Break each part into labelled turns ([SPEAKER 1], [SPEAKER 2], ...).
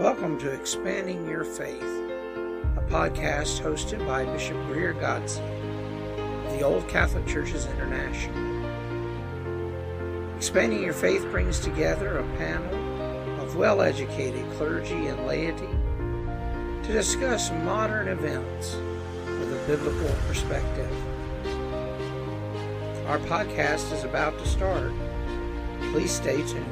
[SPEAKER 1] Welcome to Expanding Your Faith, a podcast hosted by Bishop Greer Godson of the Old Catholic Churches International. Expanding Your Faith brings together a panel of well-educated clergy and laity to discuss modern events with a biblical perspective. Our podcast is about to start. Please stay tuned.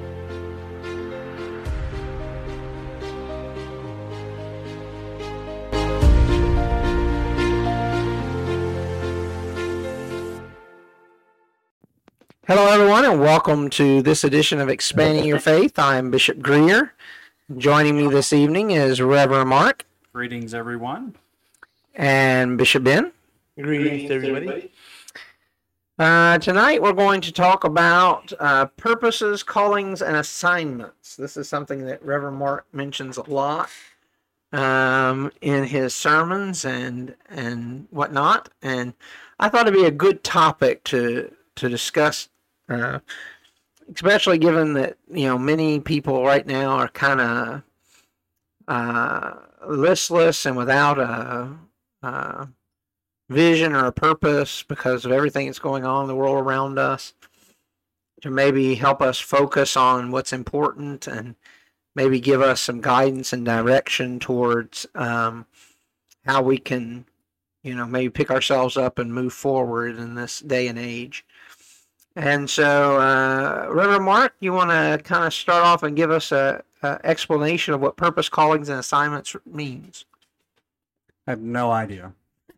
[SPEAKER 1] Hello, everyone, and welcome to this edition of Expanding Your Faith. I'm Bishop Greer. Joining me this evening is Reverend Mark.
[SPEAKER 2] Greetings, everyone.
[SPEAKER 1] And Bishop Ben.
[SPEAKER 3] Greetings, everybody.
[SPEAKER 1] Tonight we're going to talk about purposes, callings, and assignments. This is something that Reverend Mark mentions a lot in his sermons and whatnot. And I thought it'd be a good topic to discuss, especially given that many people right now are kind of listless and without a vision or a purpose because of everything that's going on in the world around us, to maybe help us focus on what's important and maybe give us some guidance and direction towards how we can, maybe pick ourselves up and move forward in this day and age. And so, Reverend Mark, you want to kind of start off and give us a explanation of what purpose, callings, and assignments means?
[SPEAKER 2] I have no idea.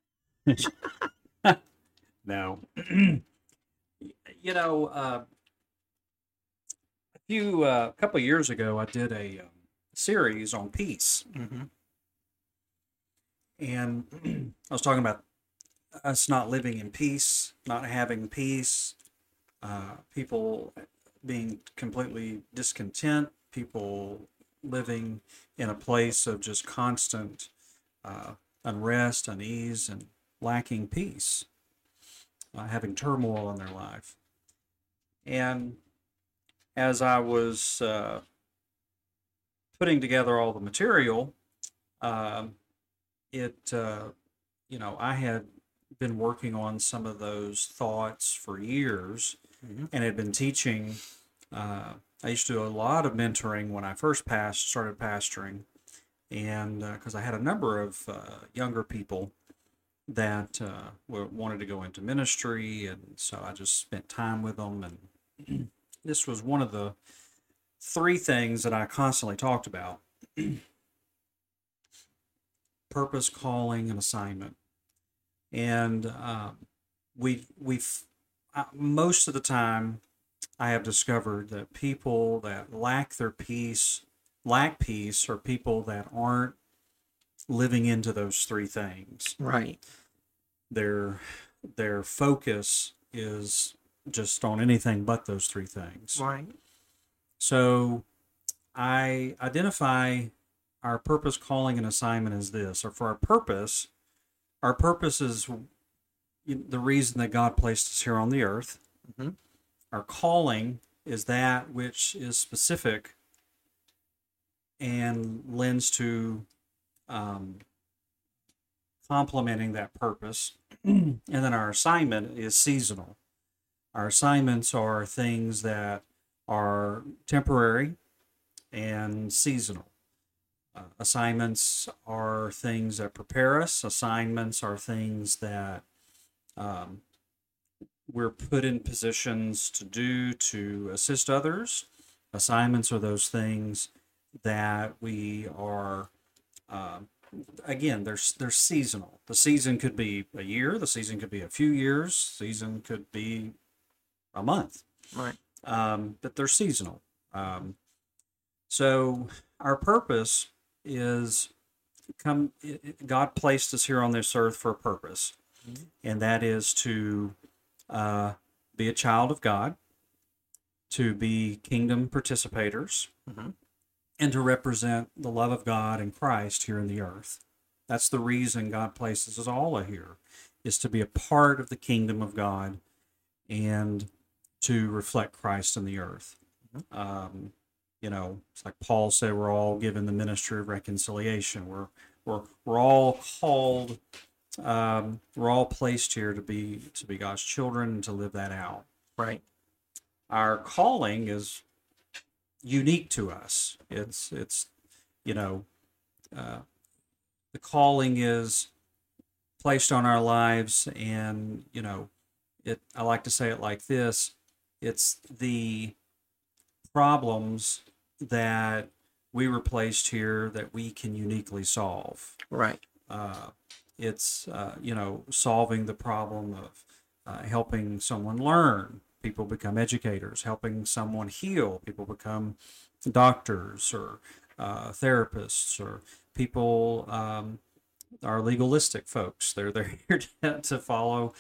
[SPEAKER 2] No. A couple of years ago, I did a series on peace.
[SPEAKER 1] Mm-hmm.
[SPEAKER 2] And I was talking about us not living in peace, not having peace, people being completely discontent, people living in a place of just constant unrest, unease, and lacking peace, having turmoil in their life. And as I was putting together all the material, I had been working on some of those thoughts for years, mm-hmm. and had been teaching. I used to do a lot of mentoring when I first started pastoring, and because I had a number of younger people that wanted to go into ministry, and so I just spent time with them. And this was one of the three things that I constantly talked about: purpose, calling, and assignment. And most of the time, I have discovered that people that lack peace, are people that aren't living into those three things.
[SPEAKER 1] Right.
[SPEAKER 2] Their focus is just on anything but those three things.
[SPEAKER 1] Right.
[SPEAKER 2] So I identify our purpose, calling, and assignment as this. Or for our purpose is the reason that God placed us here on the earth.
[SPEAKER 1] Mm-hmm.
[SPEAKER 2] Our calling is that which is specific and lends to complementing that purpose. And then our assignment is seasonal. Our assignments are things that are temporary and seasonal. Assignments are things that prepare us. Assignments are things that we're put in positions to do to assist others. Assignments are those things that we are, again, they're seasonal. The season could be a year. The season could be a few years. Season could be a month.
[SPEAKER 1] Right.
[SPEAKER 2] But they're seasonal. So our purpose is God placed us here on this earth for a purpose, mm-hmm. and that is to be a child of God, to be kingdom participators,
[SPEAKER 1] mm-hmm.
[SPEAKER 2] and to represent the love of God and Christ here in the earth. That's the reason God places us all here, is to be a part of the kingdom of God and to reflect Christ in the earth. Mm-hmm. It's like Paul said, we're all given the ministry of reconciliation. We're all called. We're all placed here to be God's children and to live that out.
[SPEAKER 1] Right.
[SPEAKER 2] Our calling is unique to us. It's you know the calling is placed on our lives, and I like to say it like this: it's the problems that we were placed here that we can uniquely solve.
[SPEAKER 1] Right.
[SPEAKER 2] It's solving the problem of helping someone learn. People become educators. Helping someone heal. People become doctors or therapists, or people are legalistic folks. They're here to follow.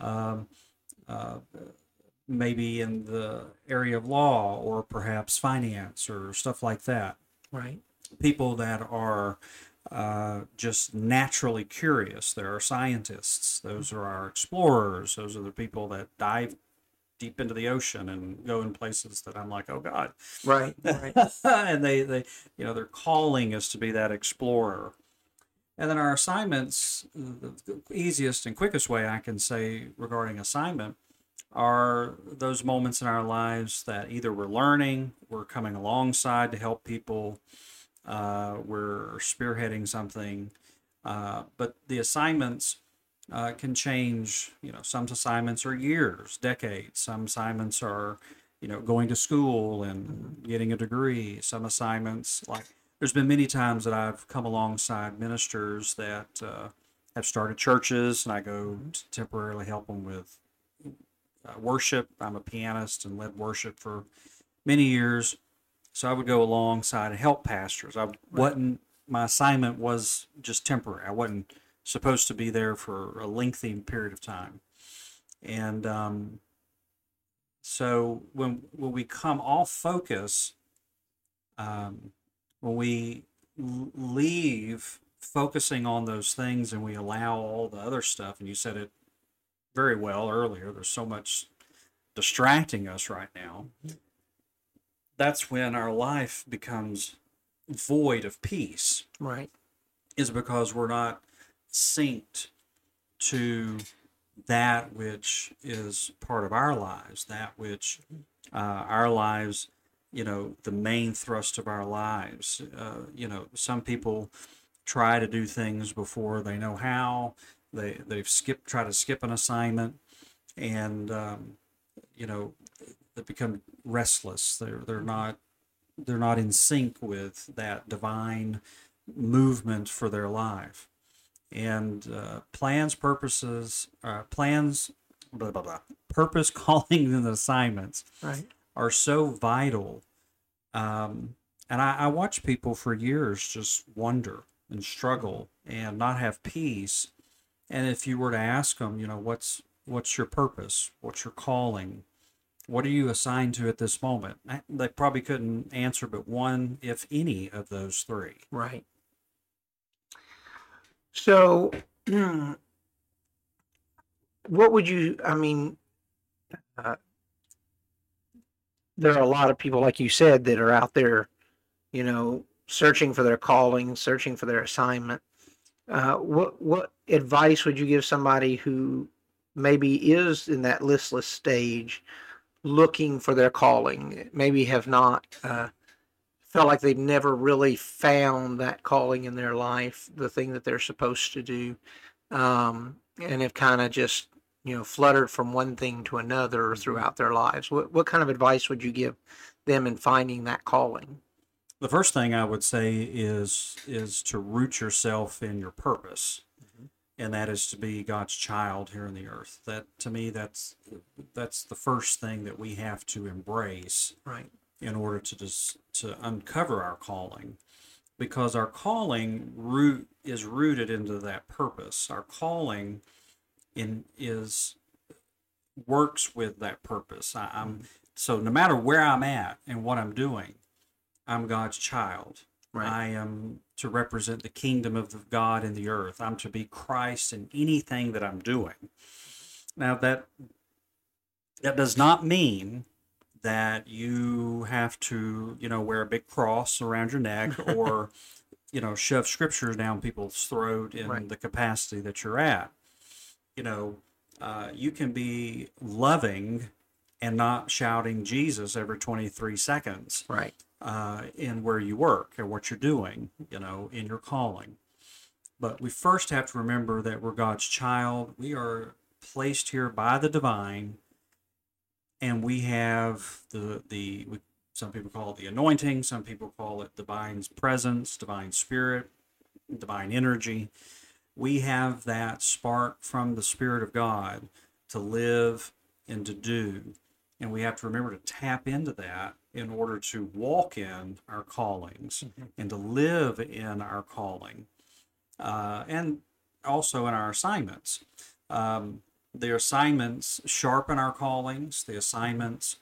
[SPEAKER 2] Maybe in the area of law or perhaps finance or stuff like that.
[SPEAKER 1] Right.
[SPEAKER 2] People that are just naturally curious. There are scientists. Those are our explorers. Those are the people that dive deep into the ocean and go in places that I'm like, oh God.
[SPEAKER 1] Right. Right.
[SPEAKER 2] And they their calling is to be that explorer. And then our assignments, the easiest and quickest way I can say regarding assignment, are those moments in our lives that either we're learning, we're coming alongside to help people, we're spearheading something, but the assignments can change. Some assignments are years, decades. Some assignments are, going to school and getting a degree. Some assignments, like there's been many times that I've come alongside ministers that have started churches, and I go to temporarily help them with worship. I'm a pianist and led worship for many years, so I would go alongside and help pastors. My assignment was just temporary. I wasn't supposed to be there for a lengthy period of time. And so when we come off focus, when we leave focusing on those things and we allow all the other stuff, and you said it very well earlier, there's so much distracting us right now, that's when our life becomes void of peace.
[SPEAKER 1] Right.
[SPEAKER 2] Is because we're not synced to that which is part of our lives, that which our lives, the main thrust of our lives. Some people try to do things before they know how. They've try to skip an assignment, and they become restless. They're not in sync with that divine movement for their life. And plans, purpose, calling, and assignments
[SPEAKER 1] Right.
[SPEAKER 2] are so vital. And I watch people for years just wonder and struggle and not have peace. And if you were to ask them, what's your purpose? What's your calling? What are you assigned to at this moment? They probably couldn't answer but one, if any, of those three.
[SPEAKER 1] Right. So, what would you, there are a lot of people, like you said, that are out there, searching for their calling, searching for their assignment. What advice would you give somebody who maybe is in that listless stage, looking for their calling, maybe have not felt like they've never really found that calling in their life, the thing that they're supposed to do, and have kind of just fluttered from one thing to another throughout their lives? What kind of advice would you give them in finding that calling?
[SPEAKER 2] The first thing I would say is to root yourself in your purpose, and that is to be God's child here on the earth. That, to me, that's the first thing that we have to embrace,
[SPEAKER 1] Right.
[SPEAKER 2] in order to uncover our calling, because our calling is rooted into that purpose. Our calling works with that purpose. So no matter where I'm at and what I'm doing, I'm God's child.
[SPEAKER 1] Right.
[SPEAKER 2] I am to represent the kingdom of God in the earth. I'm to be Christ in anything that I'm doing. Now that does not mean that you have to, wear a big cross around your neck or, shove scriptures down people's throat in
[SPEAKER 1] Right.
[SPEAKER 2] the capacity that you're at. You know, you can be loving and not shouting Jesus every 23 seconds
[SPEAKER 1] Right.
[SPEAKER 2] in where you work or what you're doing, in your calling. But we first have to remember that we're God's child. We are placed here by the divine, and we have some people call it the anointing, some people call it divine presence, divine spirit, divine energy. We have that spark from the Spirit of God to live and to do. And we have to remember to tap into that in order to walk in our callings and to live in our calling, and also in our assignments. The assignments sharpen our callings. The assignments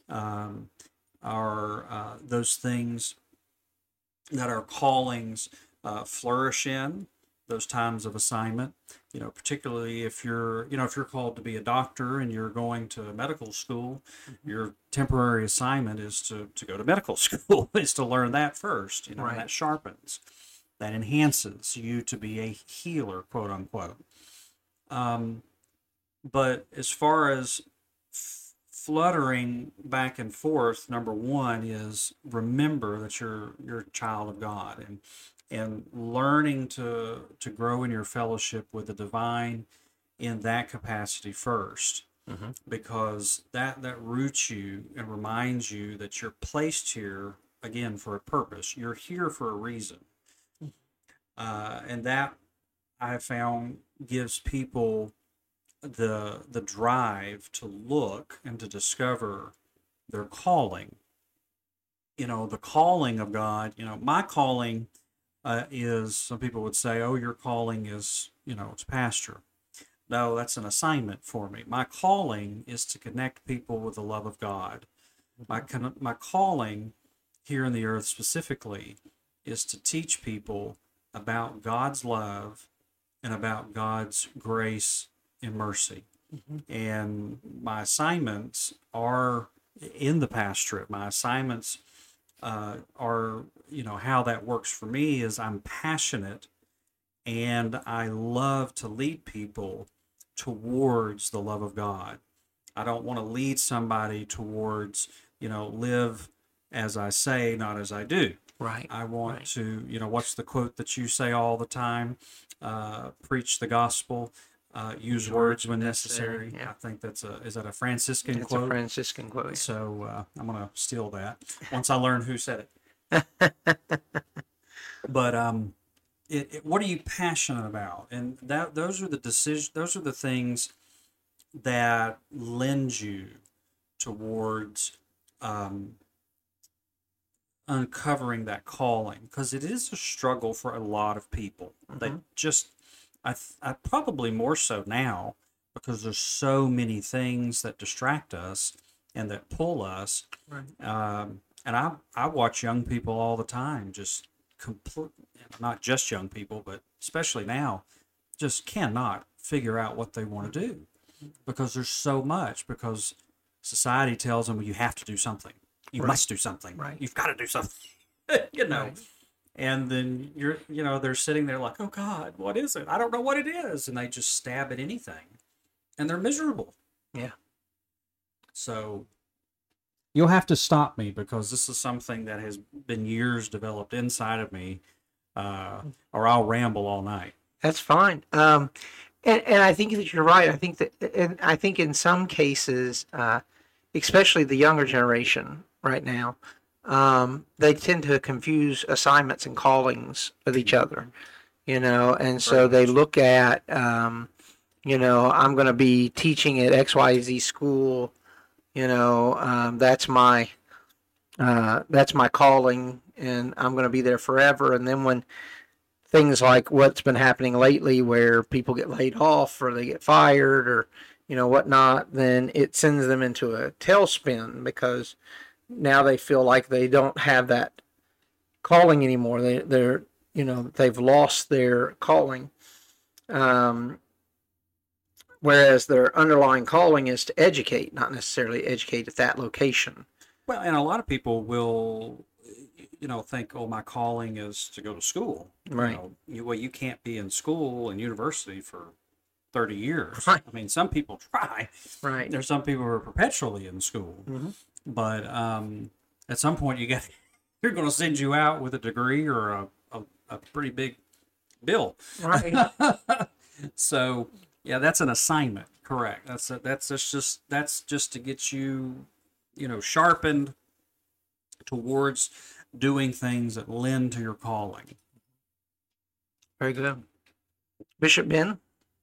[SPEAKER 2] are those things that our callings flourish in, those times of assignment. Particularly if you're called to be a doctor and you're going to medical school, your temporary assignment is to go to medical school, is to learn that first.
[SPEAKER 1] Right.
[SPEAKER 2] That sharpens, that enhances you to be a healer, quote unquote. But as far as fluttering back and forth, number one is remember that you're a child of God, and learning to grow in your fellowship with the divine in that capacity first, because that roots you and reminds you that you're placed here again for a purpose. You're here for a reason, and that I have found gives people the drive to look and to discover their calling. The calling of God. My calling is, some people would say, oh, your calling is, it's pastor. No, that's an assignment for me. My calling is to connect people with the love of God. My calling here in the earth specifically is to teach people about God's love and about God's grace and mercy. And my assignments are in the pastorate. My assignments are, how that works for me is I'm passionate and I love to lead people towards the love of God. I don't want to lead somebody towards, live as I say, not as I do.
[SPEAKER 1] Right.
[SPEAKER 2] I want
[SPEAKER 1] Right.
[SPEAKER 2] to, what's the quote that you say all the time? Preach the gospel, use words when necessary.
[SPEAKER 1] Yeah.
[SPEAKER 2] I think is that a Franciscan
[SPEAKER 1] It's
[SPEAKER 2] quote?
[SPEAKER 1] a Franciscan quote. Yeah.
[SPEAKER 2] So I'm going to steal that once I learn who said it. But what are you passionate about? And those are the decisions. Those are the things that lend you towards uncovering that calling, because it is a struggle for a lot of people. They just, I probably more so now, because there's so many things that distract us and that pull us.
[SPEAKER 1] Right.
[SPEAKER 2] And I watch young people all the time, just not just young people, but especially now, just cannot figure out what they want to do, because there's so much, because society tells them, well, you have to do something. You
[SPEAKER 1] Right.
[SPEAKER 2] must do something.
[SPEAKER 1] Right.
[SPEAKER 2] You've got to do something.
[SPEAKER 1] Right.
[SPEAKER 2] And then they're sitting there like, oh God, what is it? I don't know what it is. And they just stab at anything, and they're miserable.
[SPEAKER 1] Yeah.
[SPEAKER 2] So you'll have to stop me, because this is something that has been years developed inside of me, or I'll ramble all night.
[SPEAKER 1] That's fine. And I think that you're right. I think that, and I think in some cases, especially the younger generation right now, they tend to confuse assignments and callings with each other, and so they look at, I'm going to be teaching at XYZ school, that's my calling, and I'm going to be there forever. And then when things like what's been happening lately, where people get laid off or they get fired or whatnot, then it sends them into a tailspin, because now they feel like they don't have that calling anymore. They're they've lost their calling. whereas their underlying calling is to educate, not necessarily educate at that location.
[SPEAKER 2] Well, and a lot of people will, think, oh, my calling is to go to school.
[SPEAKER 1] Right.
[SPEAKER 2] Well, you can't be in school and university for 30 years.
[SPEAKER 1] Right.
[SPEAKER 2] I mean, some people try.
[SPEAKER 1] Right.
[SPEAKER 2] There's some people who are perpetually in school.
[SPEAKER 1] Mm-hmm.
[SPEAKER 2] But at some point, you're going to send you out with a degree or a pretty big bill.
[SPEAKER 1] Right.
[SPEAKER 2] So, yeah, that's an assignment. Correct. That's just to get you, sharpened towards doing things that lend to your calling.
[SPEAKER 1] Very good. Bishop Ben?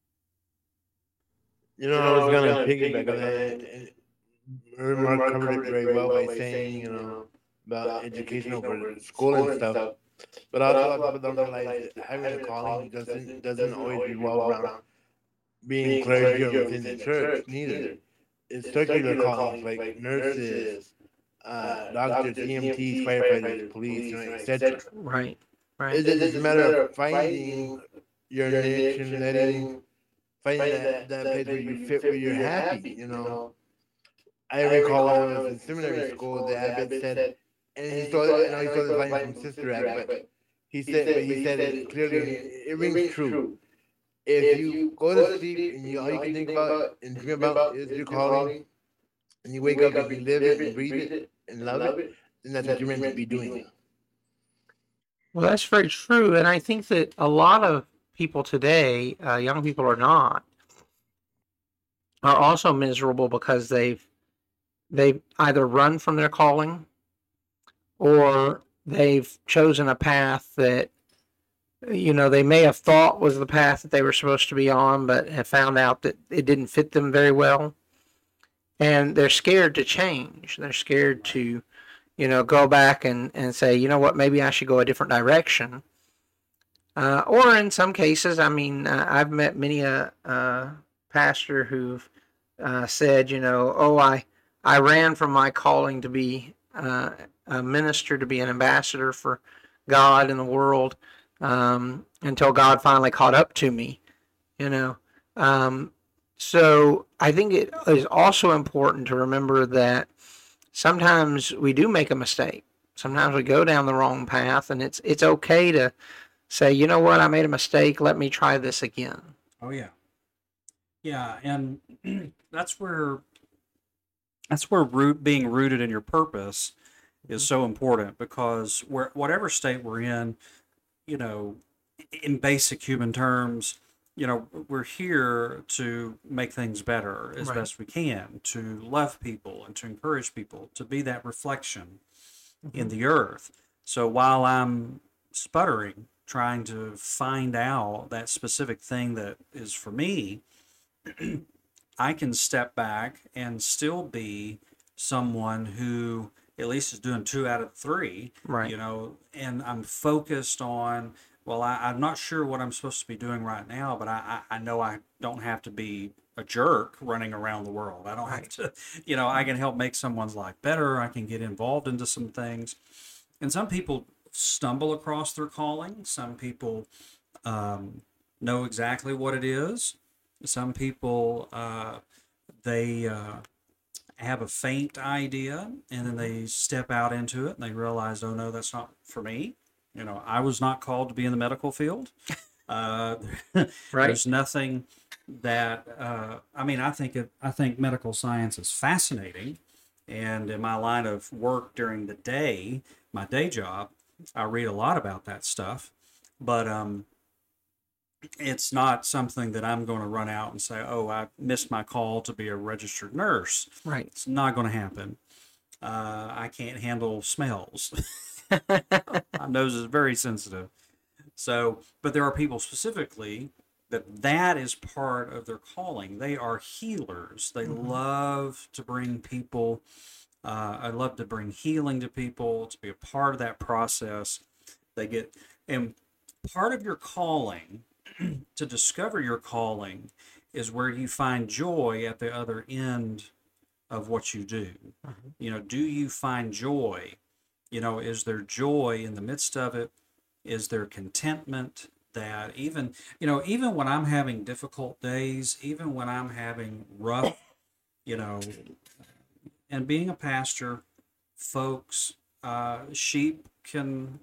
[SPEAKER 3] I was going to piggyback on that. Mark covered it very well by saying, about education over school and stuff. But also, a lot of people don't realize that having a calling doesn't always revolve around being clergy or within the church, neither. It's circular callings like nurses, doctors, EMTs, firefighters, police, etc.
[SPEAKER 1] Right. Right.
[SPEAKER 3] It's a matter of finding your niche and finding that place where you fit, where you're happy, I recall when I was in seminary school, the abbot said, and he stole this line from Sister Act, but he said it clearly, it rings true. If you go to sleep and all you can think about and dream about is your calling, and you wake up and you live it and breathe it and love it, then that's what you're meant to be doing.
[SPEAKER 1] Well, that's very true. And I think that a lot of people today, young people or not, are also miserable because they've either run from their calling or they've chosen a path that, they may have thought was the path that they were supposed to be on, but have found out that it didn't fit them very well. And they're scared to change. They're scared to, go back and say, you know what, maybe I should go a different direction. Or in some cases, I've met many a pastor who've said, I ran from my calling to be a minister, to be an ambassador for God in the world, until God finally caught up to me, So I think it is also important to remember that sometimes we do make a mistake. Sometimes we go down the wrong path, and it's okay to say, you know what, I made a mistake. Let me try this again.
[SPEAKER 2] Oh yeah, yeah, and that's where being rooted in your purpose is so important, because whatever state we're in, in basic human terms, we're here to make things better as best we can, to love people and to encourage people, to be that reflection in the earth. So while I'm sputtering, trying to find out that specific thing that is for me, I can step back and still be someone who at least is doing 2 out of 3,
[SPEAKER 1] Right.
[SPEAKER 2] And I'm focused on, well, I'm not sure what I'm supposed to be doing right now, but I know I don't have to be a jerk running around the world. I don't have to, I can help make someone's life better. I can get involved into some things. And some people stumble across their calling. Some people know exactly what it is. Some people, they have a faint idea, and then they step out into it and they realize, oh no, that's not for me. I was not called to be in the medical field. There's nothing that I think medical science is fascinating, and in my line of work during the day, my day job, I read a lot about that stuff, but it's not something that I'm going to run out and say, oh, I missed my call to be a registered nurse.
[SPEAKER 1] Right.
[SPEAKER 2] It's not going to happen. I can't handle smells. My nose is very sensitive. So, but there are people specifically that is part of their calling. They are healers. They love to bring people. I love to bring healing to people, to be a part of that process. And part of your calling, to discover your calling, is where you find joy at the other end of what you do. Do you find joy? Is there joy in the midst of it? Is there contentment? that even, even when I'm having difficult days, even when I'm having rough, you know, and being a pastor, folks, sheep can,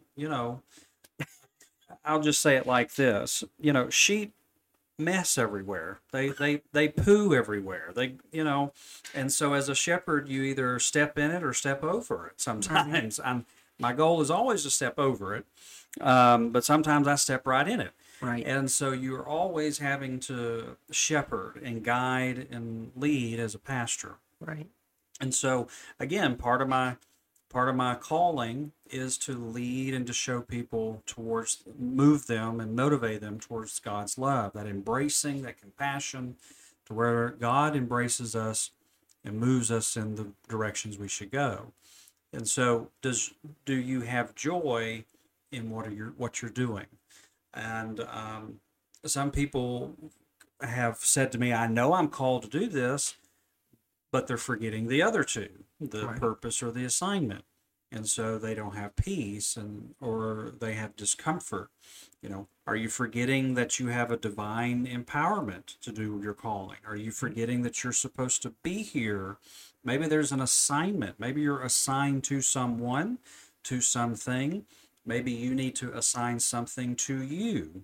[SPEAKER 2] I'll just say it like this, sheep mess everywhere. They poo everywhere. And so as a shepherd, you either step in it or step over it. Sometimes my goal is always to step over it, but sometimes I step right in it.
[SPEAKER 1] Right.
[SPEAKER 2] And so you're always having to shepherd and guide and lead as a pastor.
[SPEAKER 1] Right.
[SPEAKER 2] And so again, part of my calling is to lead and to show people towards, move them and motivate them towards God's love, that embracing, that compassion, to where God embraces us and moves us in the directions we should go. And so do you have joy in what you're doing? And some people have said to me, I know I'm called to do this, but they're forgetting the other two, the
[SPEAKER 1] Right.
[SPEAKER 2] purpose or the assignment. And so they don't have peace or they have discomfort. Are you forgetting that you have a divine empowerment to do your calling? Are you forgetting that you're supposed to be here? Maybe there's an assignment. Maybe you're assigned to someone, to something. Maybe you need to assign something to you.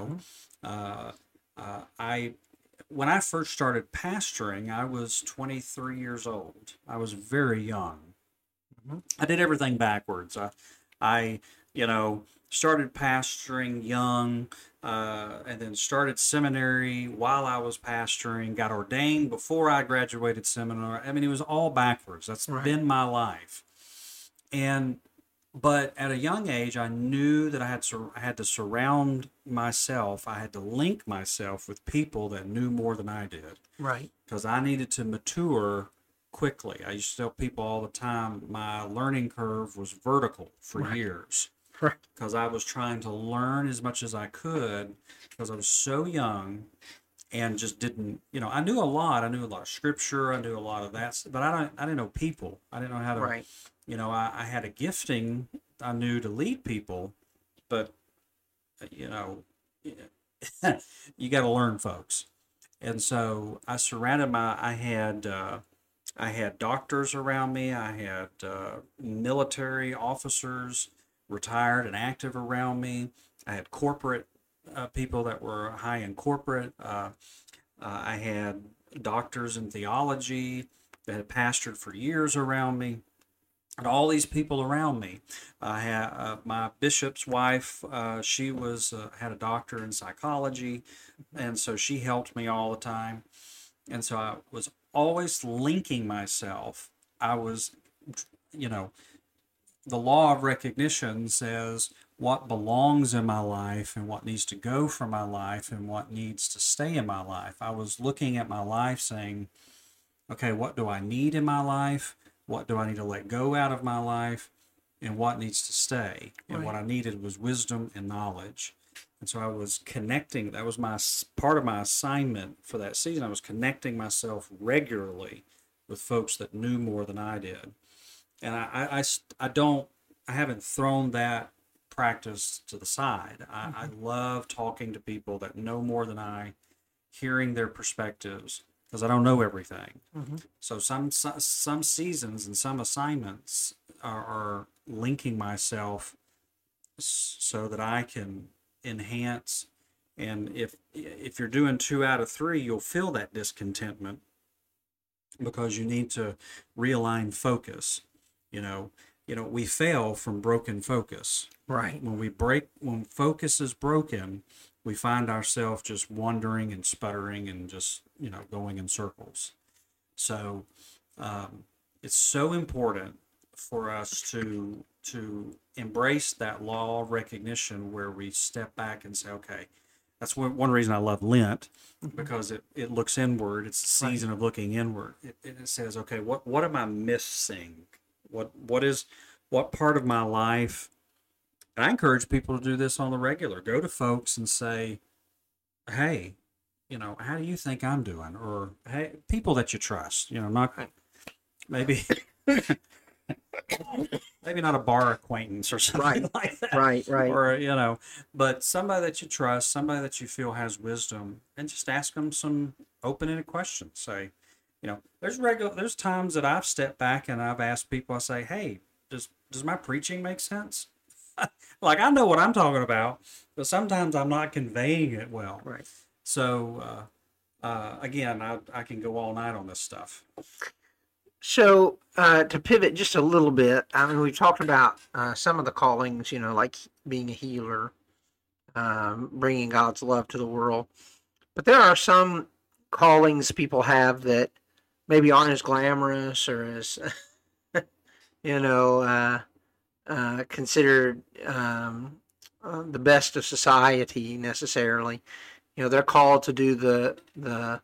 [SPEAKER 2] When I first started pastoring, I was 23 years old. I was very young. I did everything backwards. I started pastoring young, and then started seminary while I was pastoring, got ordained before I graduated seminary. I mean, it was all backwards. That's
[SPEAKER 1] Right.
[SPEAKER 2] been my life. But at a young age, I knew that I had to surround myself. I had to link myself with people that knew more than I did,
[SPEAKER 1] Right.
[SPEAKER 2] because I needed to mature quickly. I used to tell people all the time my learning curve was vertical for
[SPEAKER 1] Right.
[SPEAKER 2] years,
[SPEAKER 1] Right.
[SPEAKER 2] because I was trying to learn as much as I could, because I was so young and just didn't, I knew a lot. I knew a lot of scripture. I knew a lot of that, but I didn't know people. I didn't know how to,
[SPEAKER 1] Right.
[SPEAKER 2] I had a gifting I knew to lead people, but, you got to learn folks. And so I had doctors around me. I had military officers, retired and active around me. I had corporate people that were high in corporate. I had doctors in theology that had pastored for years around me. And all these people around me. I had my bishop's wife. She had a doctor in psychology, and so she helped me all the time. And so I was always linking myself. I was, the law of recognition says what belongs in my life and what needs to go from my life and what needs to stay in my life. I was looking at my life saying, okay, what do I need in my life? What do I need to let go out of my life? And what needs to stay? And
[SPEAKER 1] Right.
[SPEAKER 2] what I needed was wisdom and knowledge. And so I was connecting. That was part of my assignment for that season. I was connecting myself regularly with folks that knew more than I did. And I haven't thrown that practice to the side. I love talking to people that know more than I, hearing their perspectives, because I don't know everything. So some seasons and some assignments are linking myself so that I can enhance. And if you're doing 2 out of 3, you'll feel that discontentment because you need to realign focus. We fail from broken focus.
[SPEAKER 1] Right.
[SPEAKER 2] When focus is broken, we find ourselves just wandering and sputtering and just, going in circles. So it's so important for us to embrace that law of recognition where we step back and say, okay, that's one reason I love Lent, because it looks inward. It's a season of looking inward. It says, okay, what am I missing? What part of my life? And I encourage people to do this on the regular. Go to folks and say, hey, how do you think I'm doing? Or, hey, people that you trust, not maybe. maybe not a bar acquaintance or something
[SPEAKER 1] Right.
[SPEAKER 2] like that.
[SPEAKER 1] Right. Right.
[SPEAKER 2] Or, but somebody that you trust, somebody that you feel has wisdom, and just ask them some open-ended questions. Say, there's times that I've stepped back and I've asked people, I say, hey, does my preaching make sense? Like, I know what I'm talking about, but sometimes I'm not conveying it well.
[SPEAKER 1] Right.
[SPEAKER 2] So, again, I can go all night on this stuff.
[SPEAKER 1] So to pivot just a little bit, I mean, we've talked about some of the callings, like being a healer, bringing God's love to the world. But there are some callings people have that maybe aren't as glamorous or as, considered the best of society necessarily. They're called to do the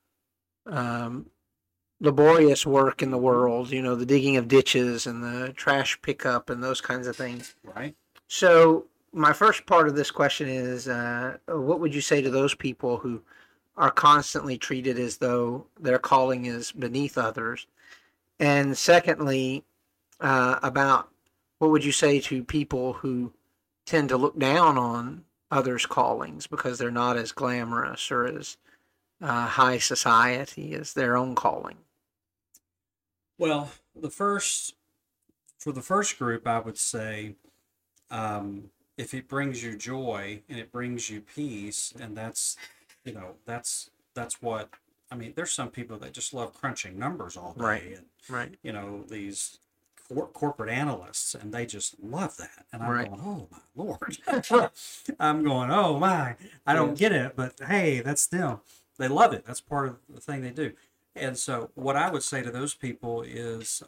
[SPEAKER 1] laborious work in the world, the digging of ditches and the trash pickup and those kinds of things.
[SPEAKER 2] Right.
[SPEAKER 1] So my first part of this question is, what would you say to those people who are constantly treated as though their calling is beneath others? And secondly, about what would you say to people who tend to look down on others' callings because they're not as glamorous or as high society as their own calling?
[SPEAKER 2] Well, for the first group, I would say, if it brings you joy and it brings you peace, and that's what, I mean, there's some people that just love crunching numbers all day.
[SPEAKER 1] Right.
[SPEAKER 2] And,
[SPEAKER 1] Right.
[SPEAKER 2] These corporate analysts, and they just love that. And I'm
[SPEAKER 1] Right.
[SPEAKER 2] going, oh my Lord. I'm going, oh my, I don't get it, but hey, that's them. They love it. That's part of the thing they do. And so what I would say to those people is,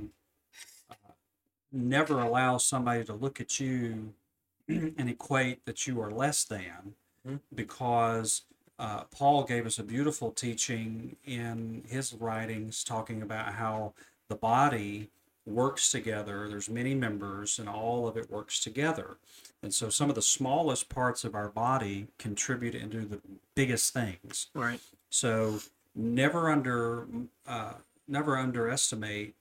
[SPEAKER 2] never allow somebody to look at you and equate that you are less than, because Paul gave us a beautiful teaching in his writings talking about how the body works together. There's many members and all of it works together. And so some of the smallest parts of our body contribute into the biggest things.
[SPEAKER 1] Right.
[SPEAKER 2] So never underestimate,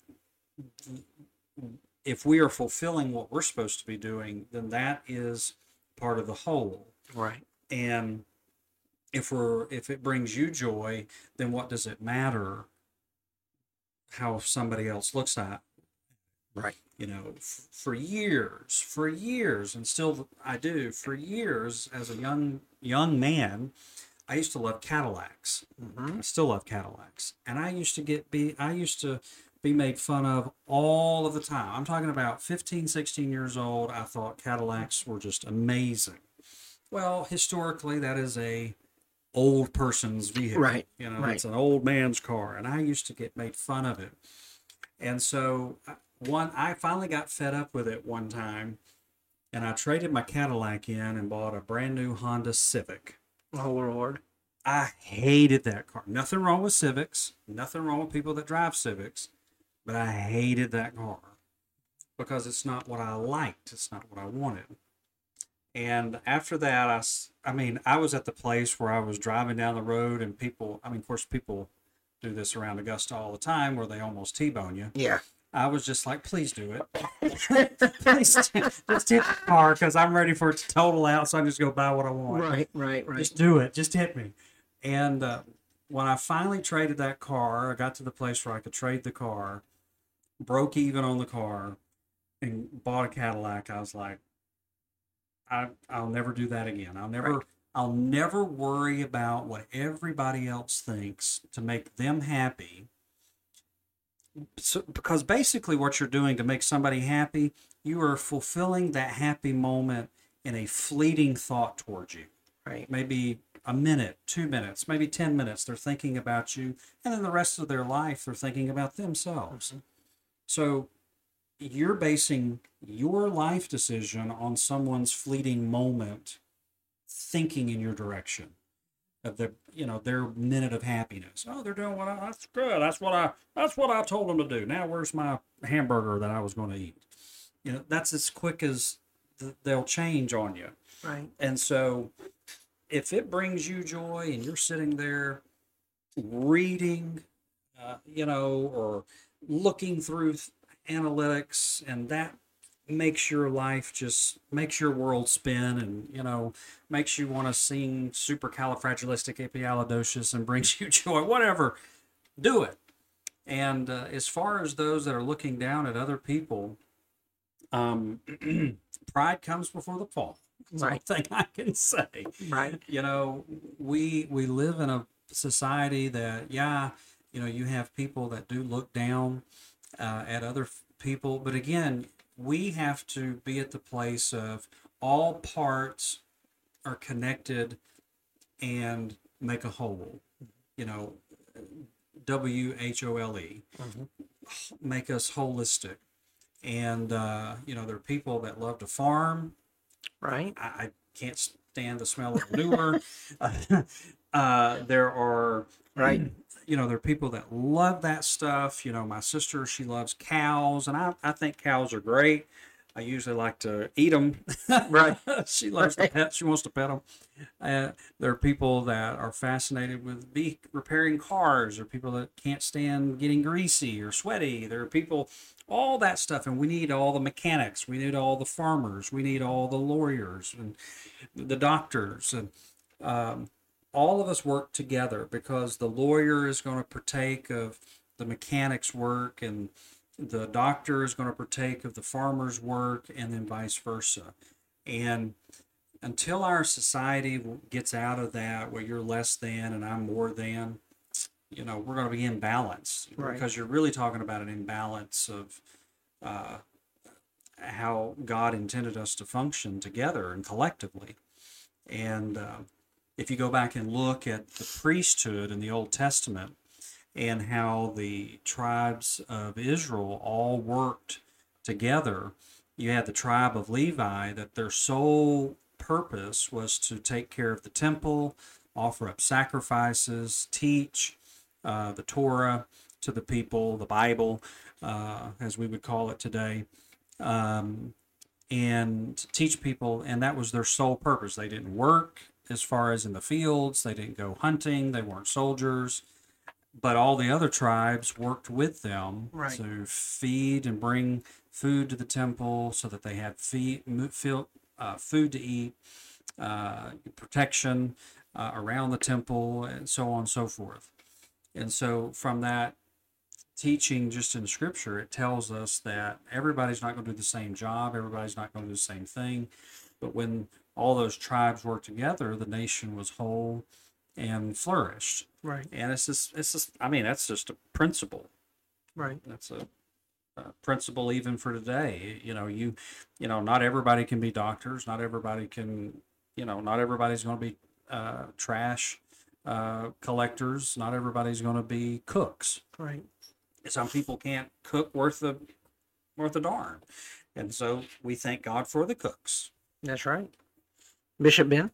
[SPEAKER 2] if we are fulfilling what we're supposed to be doing, then that is part of the whole.
[SPEAKER 1] Right.
[SPEAKER 2] And if it brings you joy, then what does it matter how somebody else looks at?
[SPEAKER 1] Right.
[SPEAKER 2] For years, and still I do, for years as a young man, I used to love Cadillacs. I still love Cadillacs. And I used to be made fun of all of the time. I'm talking about 15, 16 years old. I thought Cadillacs were just amazing. Well, historically, that is a old person's vehicle.
[SPEAKER 1] Right. Right.
[SPEAKER 2] It's an old man's car. And I used to get made fun of it. And so I finally got fed up with it one time, and I traded my Cadillac in and bought a brand new Honda Civic.
[SPEAKER 1] Oh, Lord.
[SPEAKER 2] I hated that car. Nothing wrong with Civics. Nothing wrong with people that drive Civics. But I hated that car because it's not what I liked. It's not what I wanted. And after that, I was at the place where I was driving down the road, and people, of course, people do this around Augusta all the time where they almost T-bone you.
[SPEAKER 1] Yeah.
[SPEAKER 2] I was just like, please do it. Please just hit the car, because I'm ready for it to total out, so I can just go buy what I want.
[SPEAKER 1] Right.
[SPEAKER 2] Just do it. Just hit me. And when I finally traded that car, I got to the place where I could trade the car, broke even on the car, and bought a Cadillac. I was like, I'll never do that again. I'll never worry about what everybody else thinks to make them happy. So, because basically what you're doing to make somebody happy, you are fulfilling that happy moment in a fleeting thought towards you.
[SPEAKER 1] Right.
[SPEAKER 2] Maybe a minute, 2 minutes, maybe 10 minutes, they're thinking about you. And then the rest of their life, they're thinking about themselves. So you're basing your life decision on someone's fleeting moment thinking in your direction of their minute of happiness. Oh, they're doing that's good. That's what I told them to do. Now where's my hamburger that I was going to eat? That's as quick as they'll change on you.
[SPEAKER 1] Right.
[SPEAKER 2] And so if it brings you joy and you're sitting there reading, or looking through analytics, and that makes your life makes your world spin, and makes you want to sing supercalifragilisticexpialidocious and brings you joy, whatever, do it. And as far as those that are looking down at other people, pride comes before the fall. That's
[SPEAKER 1] Right.
[SPEAKER 2] one thing I can say.
[SPEAKER 1] Right.
[SPEAKER 2] We live in a society that, you have people that do look down at other people, but again, we have to be at the place of all parts are connected and make a whole. WHOLE, make us holistic. And there are people that love to farm.
[SPEAKER 1] Right.
[SPEAKER 2] I can't stand the smell of manure. There are
[SPEAKER 1] Right.
[SPEAKER 2] there are people that love that stuff. My sister, she loves cows, and I think cows are great. I usually like to eat them.
[SPEAKER 1] Right.
[SPEAKER 2] She loves to pet. She wants to pet them. There are people that are fascinated with repairing cars. There are people that can't stand getting greasy or sweaty. There are people, all that stuff, and we need all the mechanics. We need all the farmers. We need all the lawyers and the doctors, and all of us work together because the lawyer is going to partake of the mechanic's work, and the doctor is going to partake of the farmer's work, and then vice versa. And until our society gets out of that, where you're less than and I'm more than, we're going to be imbalanced.
[SPEAKER 1] Right.
[SPEAKER 2] Because you're really talking about an imbalance of how God intended us to function together and collectively. And if you go back and look at the priesthood in the Old Testament and how the tribes of Israel all worked together, you had the tribe of Levi that their sole purpose was to take care of the temple, offer up sacrifices, teach the Torah to the people, the Bible, as we would call it today, and teach people, and that was their sole purpose. They didn't work as far as in the fields, they didn't go hunting, they weren't soldiers, but all the other tribes worked with them
[SPEAKER 1] Right.
[SPEAKER 2] to feed and bring food to the temple so that they had food to eat, protection around the temple, and so on and so forth. And so from that teaching just in Scripture, it tells us that everybody's not going to do the same job, everybody's not going to do the same thing, but when all those tribes worked together, the nation was whole and flourished.
[SPEAKER 1] Right.
[SPEAKER 2] And it's just, that's just a principle.
[SPEAKER 1] Right.
[SPEAKER 2] That's a principle even for today. Not everybody can be doctors. Not everybody can, not everybody's going to be trash collectors. Not everybody's going to be cooks.
[SPEAKER 1] Right.
[SPEAKER 2] Some people can't cook worth a darn. And so we thank God for the cooks.
[SPEAKER 1] That's right. Bishop Ben?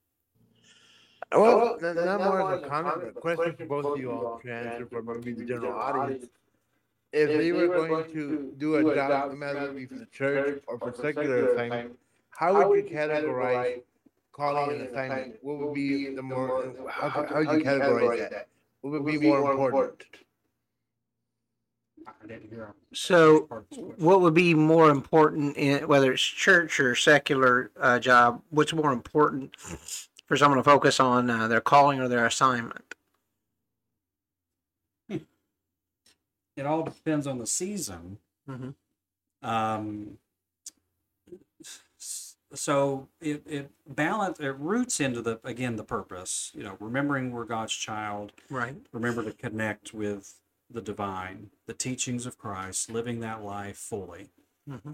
[SPEAKER 3] Well, not more as a comment, but question for both of you all to answer for maybe the general audience. If they were going to do a job, no matter if it be for the church or for secular assignment, how would you categorize calling an assignment? What would be the more, how would you categorize that? What would be more important?
[SPEAKER 2] I didn't hear.
[SPEAKER 1] So, what would be more important, whether it's church or secular job? What's more important for someone to focus on their calling or their assignment?
[SPEAKER 2] It all depends on the season.
[SPEAKER 1] Mm-hmm.
[SPEAKER 2] So it roots into the purpose. Remembering we're God's child.
[SPEAKER 1] Right.
[SPEAKER 2] Remember to connect with the divine, the teachings of Christ, living that life fully.
[SPEAKER 1] Mm-hmm.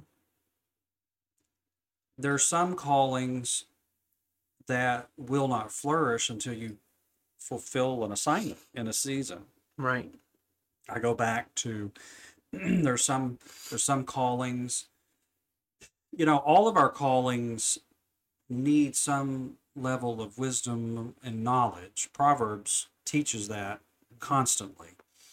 [SPEAKER 2] There are some callings that will not flourish until you fulfill an assignment in a season.
[SPEAKER 1] Right.
[SPEAKER 2] I go back to there's some callings. All of our callings need some level of wisdom and knowledge. Proverbs teaches that constantly.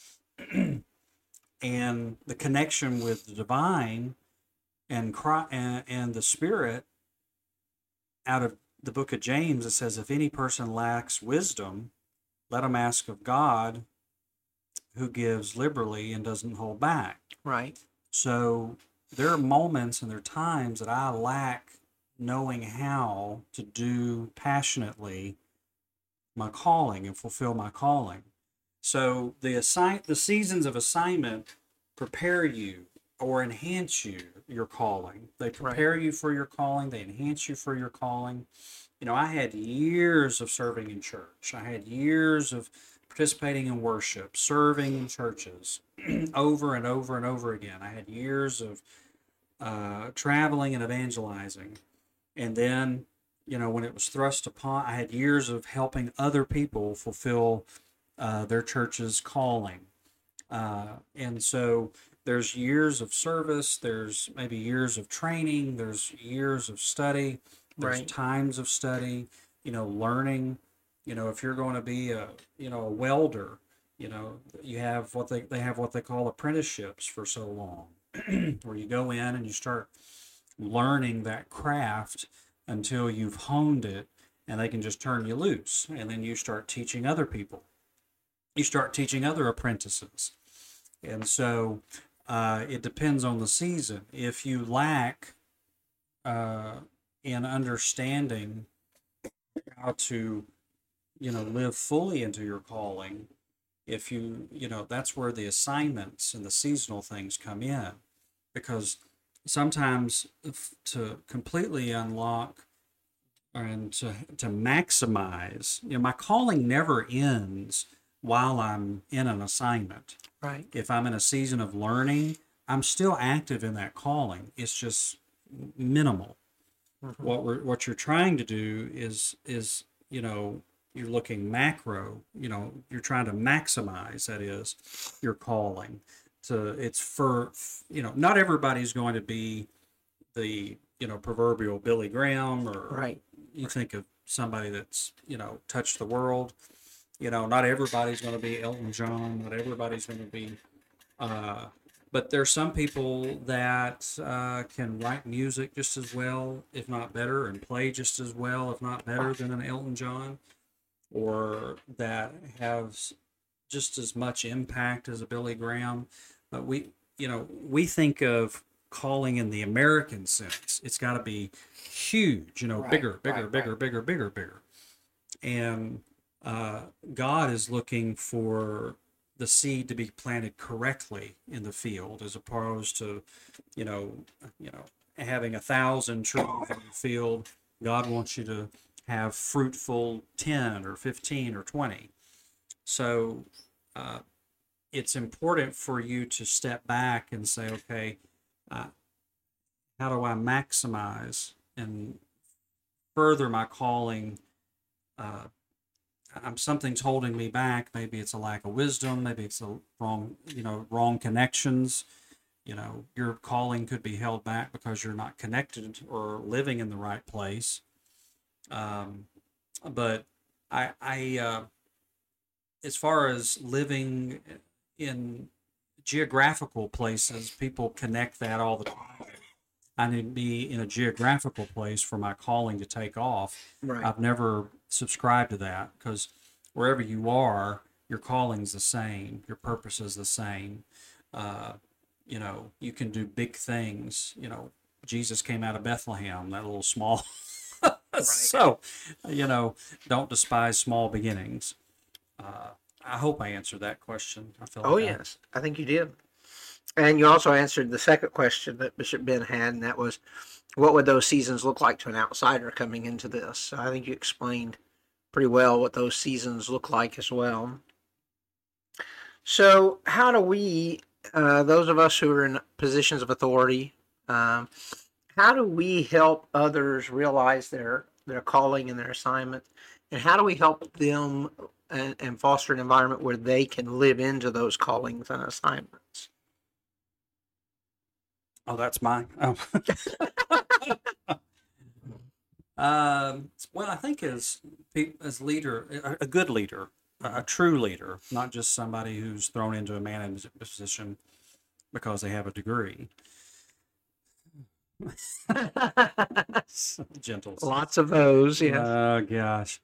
[SPEAKER 2] And the connection with the divine and the Spirit, out of the book of James, it says, if any person lacks wisdom, let him ask of God, who gives liberally and doesn't hold back.
[SPEAKER 1] Right.
[SPEAKER 2] So there are moments and there are times that I lack knowing how to do passionately my calling and fulfill my calling. So the seasons of assignment prepare you or enhance your calling. They prepare you for your calling, they enhance you for your calling. You know, I had years of serving in church. I had years of participating in worship, serving in churches over and over and over again. I had years of traveling and evangelizing. And then, you know, when it was thrust upon, I had years of helping other people fulfill their church's calling. And so there's years of service, there's maybe years of training, there's years of study, there's times of study, you know, learning. You know, if you're going to be a, you know, a welder, you know, you have they have what they call apprenticeships for so long, where you go in and you start learning that craft until you've honed it, and they can just turn you loose, and then you start teaching other people. You start teaching other apprentices. And so it depends on the season. If you lack in understanding how to, you know, live fully into your calling, if you, you know, that's where the assignments and the seasonal things come in. Because sometimes to completely unlock and to maximize, you know, my calling never ends while I'm in an assignment.
[SPEAKER 1] Right.
[SPEAKER 2] If I'm in a season of learning, I'm still active in that calling. It's just minimal. What you're trying to do is you know, you're looking macro, you know, you're trying to maximize, that is, your calling. It's for, you know, not everybody's going to be the, you know, proverbial Billy Graham, or you think of somebody that's, you know, touched the world. You know, not everybody's going to be Elton John. Not everybody's going to be, but there's some people that can write music just as well, if not better, and play just as well, if not better, than an Elton John, or that have just as much impact as a Billy Graham. But we, you know, we think of calling in the American sense. It's got to be huge, you know, bigger. And God is looking for the seed to be planted correctly in the field, as opposed to, you know, having 1,000 trees in the field. God wants you to have fruitful 10 or 15 or 20. So it's important for you to step back and say, okay, how do I maximize and further my calling? Something's holding me back. Maybe it's a lack of wisdom. Maybe it's a wrong connections. You know, your calling could be held back because you're not connected or living in the right place. But I as far as living in geographical places, people connect that all the time. I need to be in a geographical place for my calling to take off. I've never subscribed to that, because wherever you are, your calling's the same, your purpose is the same. You know, you can do big things. You know, Jesus came out of Bethlehem, that little small. So, you know, don't despise small beginnings. I hope I answered that question. I feel like
[SPEAKER 1] yes, I think you did. And you also answered the second question that Bishop Ben had, and that was, what would those seasons look like to an outsider coming into this? So I think you explained pretty well what those seasons look like as well. So how do we, those of us who are in positions of authority, how do we help others realize their calling and their assignment? And how do we help them and foster an environment where they can live into those callings and assignments?
[SPEAKER 2] Oh, that's mine. Oh. Well, I think as leader, a good leader, a true leader, not just somebody who's thrown into a management position because they have a degree. Gentle.
[SPEAKER 1] Lots of those, yes.
[SPEAKER 2] Oh, gosh.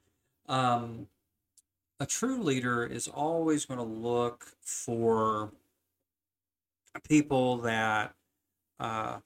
[SPEAKER 2] A true leader is always going to look for people that uh,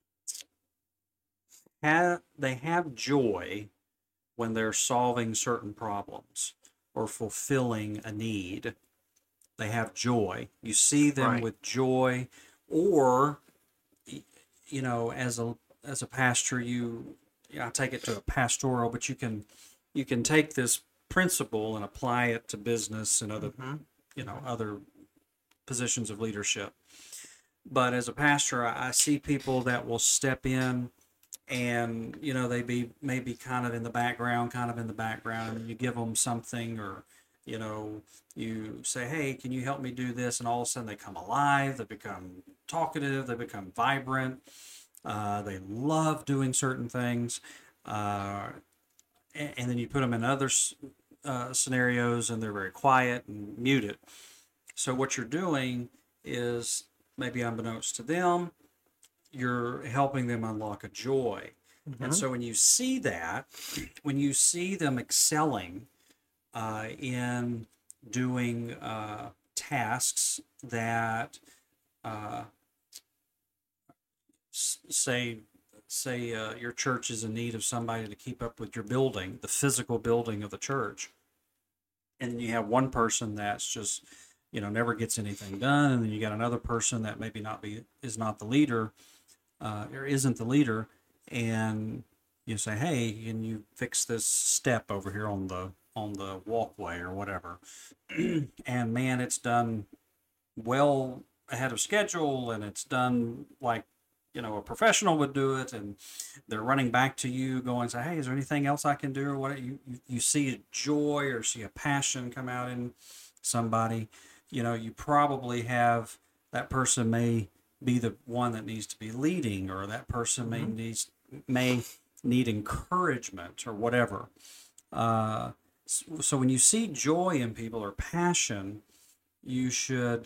[SPEAKER 2] they have joy when they're solving certain problems or fulfilling a need. They have joy. You see them
[SPEAKER 1] Right.
[SPEAKER 2] with joy, or you know, as a pastor, I take it to a pastoral, but you can take this principle and apply it to business and other
[SPEAKER 1] Mm-hmm.
[SPEAKER 2] other positions of leadership. But as a pastor, I see people that will step in and they be maybe kind of in the background, and you give them something, or you know you say, hey, can you help me do this, and all of a sudden they come alive, they become talkative, they become vibrant, they love doing certain things, and then you put them in other scenarios and they're very quiet and muted. So what you're doing is, maybe unbeknownst to them, you're helping them unlock a joy.
[SPEAKER 1] Mm-hmm.
[SPEAKER 2] And so when you see that, when you see them excelling in doing tasks that, uh, say your church is in need of somebody to keep up with your building, the physical building of the church, and you have one person that's just never gets anything done, and then you got another person that maybe is not the leader, or isn't the leader, and you say, hey, can you fix this step over here on the walkway or whatever, and man, it's done well ahead of schedule, and it's done like a professional would do it, and they're running back to you going, say, hey, is there anything else I can do, or what? You see a joy or see a passion come out in somebody. You probably have, that person may be the one that needs to be leading, or that person may need encouragement or whatever. So when you see joy in people or passion, you should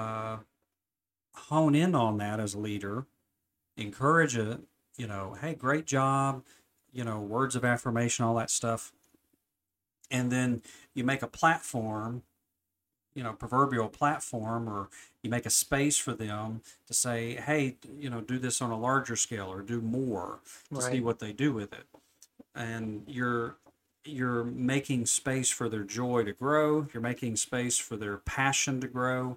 [SPEAKER 2] hone in on that as a leader, encourage it, hey, great job, words of affirmation, all that stuff. And then you make a platform, proverbial platform, or you make a space for them to say, hey, do this on a larger scale, or do more, to see what they do with it. And you're making space for their joy to grow. You're making space for their passion to grow.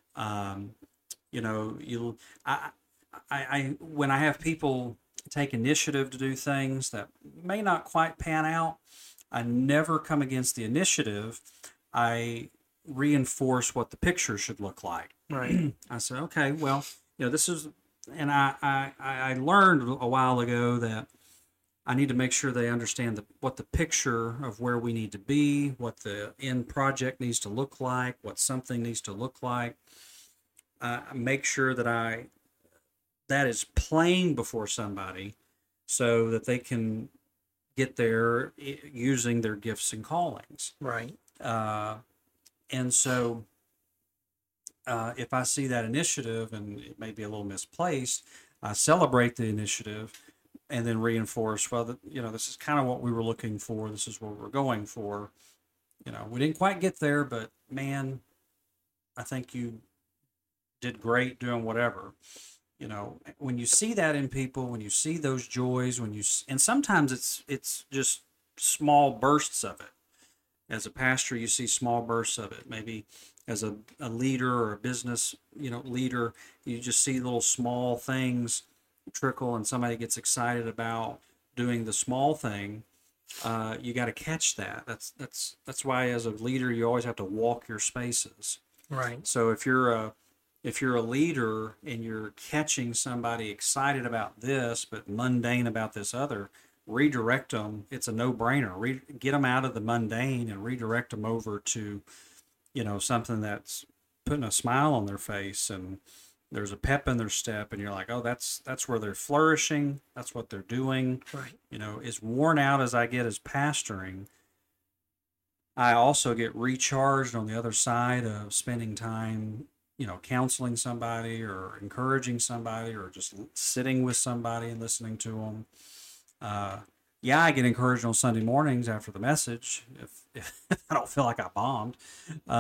[SPEAKER 2] When I have people take initiative to do things that may not quite pan out, I never come against the initiative. I reinforce what the picture should look like.
[SPEAKER 1] Right.
[SPEAKER 2] I said, okay, well, this is, and I learned a while ago that I need to make sure they understand what the picture of where we need to be, what the end project needs to look like, what something needs to look like. Make sure that that is plain before somebody, so that they can get there using their gifts and callings.
[SPEAKER 1] Right.
[SPEAKER 2] And so if I see that initiative and it may be a little misplaced, I celebrate the initiative and then reinforce, well, this is kind of what we were looking for. This is what we're going for. We didn't quite get there, but man, I think you did great doing whatever. When you see that in people, when you see those joys, and sometimes it's just small bursts of it. As a pastor, you see small bursts of it. Maybe as a leader or a business, leader, you just see little small things trickle, and somebody gets excited about doing the small thing. You got to catch that. That's why, as a leader, you always have to walk your spaces.
[SPEAKER 1] Right.
[SPEAKER 2] So if you're a leader and you're catching somebody excited about this but mundane about this other, redirect them. It's a no-brainer. Get them out of the mundane and redirect them over to, something that's putting a smile on their face, and there's a pep in their step, and you're like, oh, that's where they're flourishing. That's what they're doing.
[SPEAKER 1] Right.
[SPEAKER 2] As worn out as I get as pastoring, I also get recharged on the other side of spending time, counseling somebody or encouraging somebody or just sitting with somebody and listening to them. I get encouraged on Sunday mornings after the message if I don't feel like I bombed.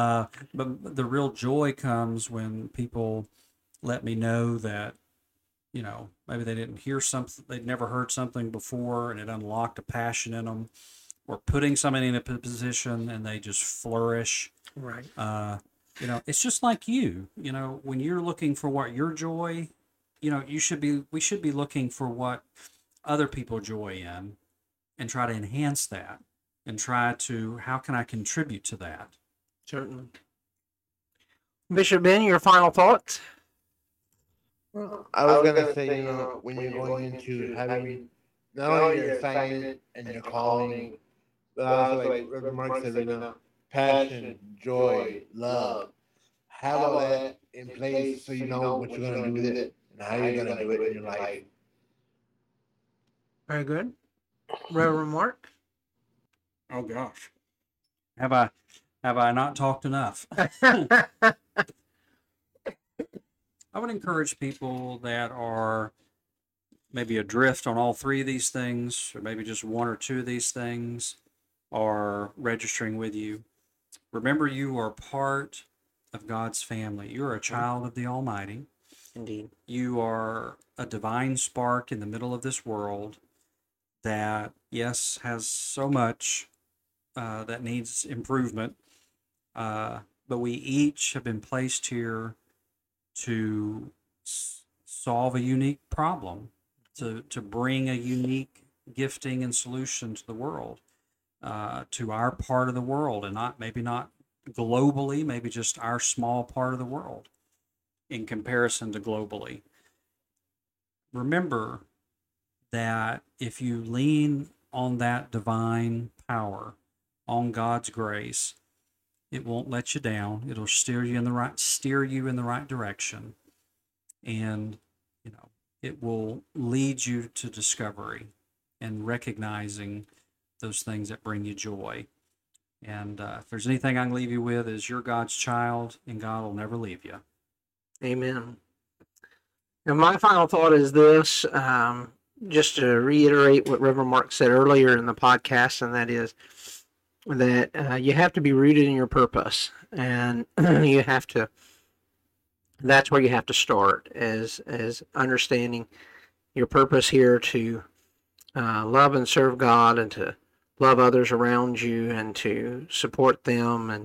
[SPEAKER 2] But the real joy comes when people let me know that maybe they didn't hear something, they'd never heard something before, and it unlocked a passion in them, or putting somebody in a position and they just flourish.
[SPEAKER 1] Right.
[SPEAKER 2] It's just like when you're looking for what your joy, we should be looking for what other people joy in and try to enhance that and how can I contribute to that?
[SPEAKER 1] Certainly. Bishop Ben, your final thoughts?
[SPEAKER 3] Well, I was gonna say, when you're going into having not only your assignment and your calling, but also like Reverend Mark said, passion, joy, love. Have all that in place so you know what you're gonna do with it and how you're gonna do it in your life.
[SPEAKER 1] Very good. Reverend Mark?
[SPEAKER 2] Oh gosh. Have I not talked enough? I would encourage people that are maybe adrift on all three of these things, or maybe just one or two of these things, are registering with you. Remember, you are part of God's family. You are a child of the Almighty.
[SPEAKER 1] Indeed.
[SPEAKER 2] You are a divine spark in the middle of this world that, yes, has so much that needs improvement, but we each have been placed here to solve a unique problem, to bring a unique gifting and solution to the world, to our part of the world, and maybe not globally, maybe just our small part of the world in comparison to globally. Remember that if you lean on that divine power, on God's grace, it won't let you down. It'll steer you in the right direction, and it will lead you to discovery and recognizing those things that bring you joy. And if there's anything I can leave you with, is you're God's child, and God will never leave you.
[SPEAKER 1] Amen. And my final thought is this, just to reiterate what Reverend Mark said earlier in the podcast, and that is that you have to be rooted in your purpose, and that's where you have to start, as understanding your purpose here to love and serve God, and to love others around you, and to support them,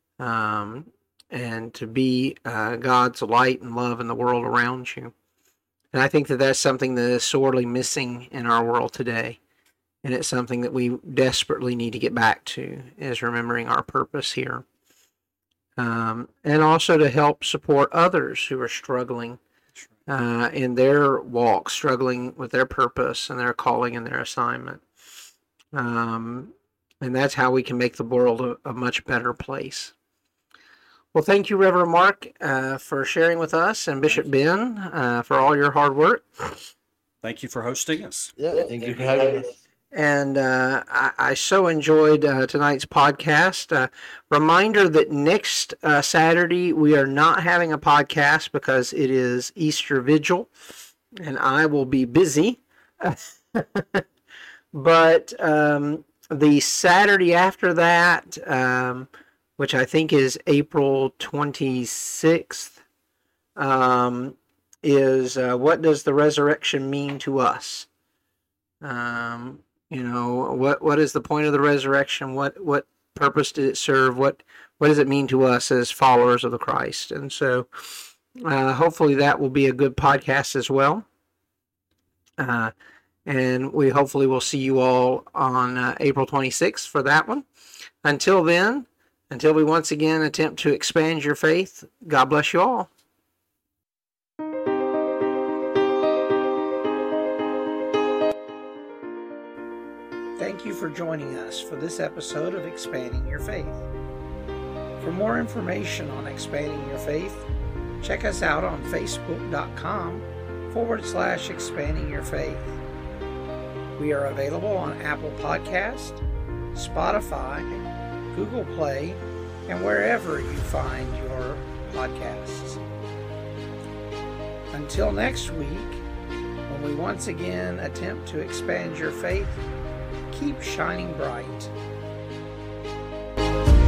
[SPEAKER 1] and to be God's light and love in the world around you. And I think that that's something that is sorely missing in our world today. And it's something that we desperately need to get back to, is remembering our purpose here. And also to help support others who are struggling in their walk, struggling with their purpose and their calling and their assignment. And that's how we can make the world a much better place. Well, thank you, Reverend Mark, for sharing with us, and Bishop Ben, for all your hard work.
[SPEAKER 2] Thank you for hosting us.
[SPEAKER 3] Yeah, thank you for having us.
[SPEAKER 1] And I so enjoyed tonight's podcast. Reminder that next Saturday we are not having a podcast because it is Easter Vigil, and I will be busy. But the Saturday after that, which I think is April 26th, is what does the resurrection mean to us? What is the point of the resurrection? What purpose did it serve? What does it mean to us as followers of the Christ? And so hopefully that will be a good podcast as well. And we hopefully will see you all on April 26th for that one. Until then, until we once again attempt to expand your faith, God bless you all. Thank you for joining us for this episode of Expanding Your Faith. For more information on Expanding Your Faith, check us out on facebook.com/Expanding Your Faith. We are available on Apple Podcast, Spotify, Google Play, and wherever you find your podcasts. Until next week, when we once again attempt to expand your faith, keep shining bright.